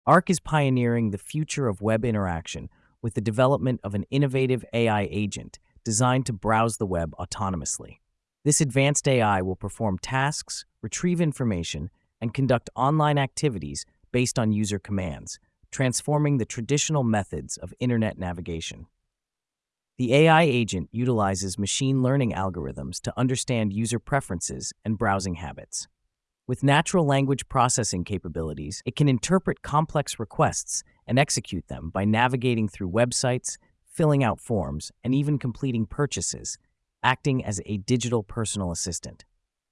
Arc is pioneering the future of web interaction with the development of an innovative AI agent designed to browse the web autonomously. This advanced AI will perform tasks, retrieve information, and conduct online activities based on user commands, transforming the traditional methods of internet navigation. The AI agent utilizes machine learning algorithms to understand user preferences and browsing habits. With natural language processing capabilities, it can interpret complex requests and execute them by navigating through websites, filling out forms, and even completing purchases, acting as a digital personal assistant.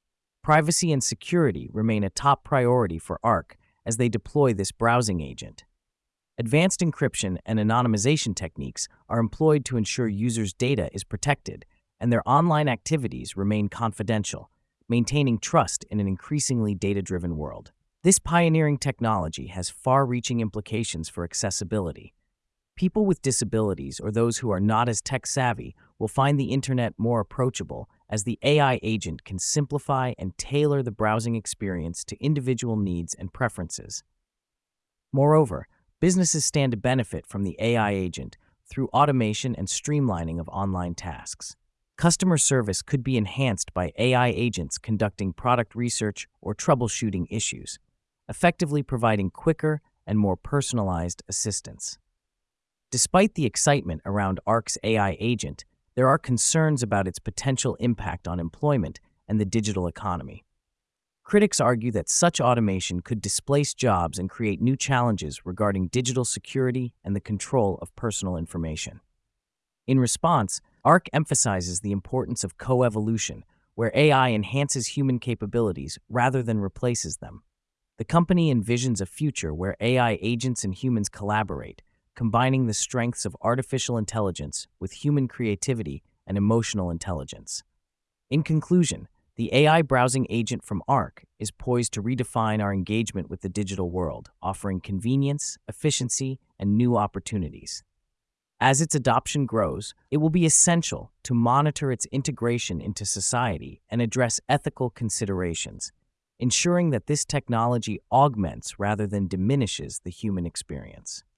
Privacy and security remain a top priority for Arc as they deploy this browsing agent. Advanced encryption and anonymization techniques are employed to ensure users' data is protected and their online activities remain confidential, maintaining trust in an increasingly data-driven world. This pioneering technology has far-reaching implications for accessibility. People with disabilities or those who are not as tech-savvy will find the internet more approachable as the AI agent can simplify and tailor the browsing experience to individual needs and preferences. Moreover, businesses stand to benefit from the AI agent through automation and streamlining of online tasks. Customer service could be enhanced by AI agents conducting product research or troubleshooting issues, effectively providing quicker and more personalized assistance. Despite the excitement around Arc's AI agent, there are concerns about its potential impact on employment and the digital economy. Critics argue that such automation could displace jobs and create new challenges regarding digital security and the control of personal information. In response, Arc emphasizes the importance of coevolution, where AI enhances human capabilities rather than replaces them. The company envisions a future where AI agents and humans collaborate, combining the strengths of artificial intelligence with human creativity and emotional intelligence. In conclusion, the AI browsing agent from Arc is poised to redefine our engagement with the digital world, offering convenience, efficiency, and new opportunities. As its adoption grows, it will be essential to monitor its integration into society and address ethical considerations, ensuring that this technology augments rather than diminishes the human experience.